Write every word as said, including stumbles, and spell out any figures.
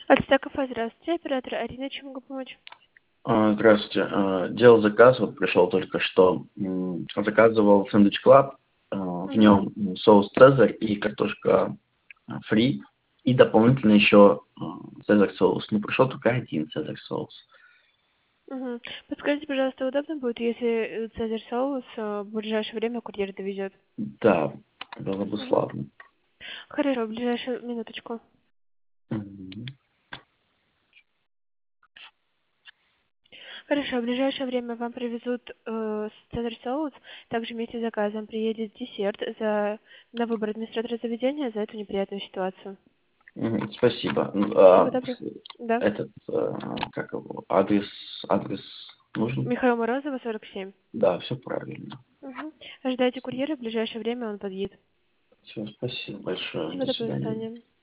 Ацтеков, здравствуйте, оператор Арина, чем могу помочь? А, Здравствуйте. А, Делал заказ, вот пришел только что. М, Заказывал сэндвич клаб. а, В Угу. нем м, соус цезарь и картошка а, фри. И дополнительно еще а, цезарь соус. Ну, пришел только один цезарь соус. Угу. Подскажите, пожалуйста, удобно будет, если э, цезарь соус э, в ближайшее время курьер довезет? Да, было бы Угу. славно. Хорошо, в ближайшую минуточку. Мгм. Хорошо, в ближайшее время вам привезут э, цезарь соус. Также вместе с заказом приедет десерт за на выбор администратора заведения за эту неприятную ситуацию. Мгм. Спасибо. Ну, Всего а, доброго. с- Да. Этот, а, как его, адрес, адрес нужен? Михаил Морозова, сорок семь. Да, все правильно. Угу. Ожидайте курьера, в ближайшее время он подъедет. Все, спасибо большое. Всего До доброго, до свидания. свидания.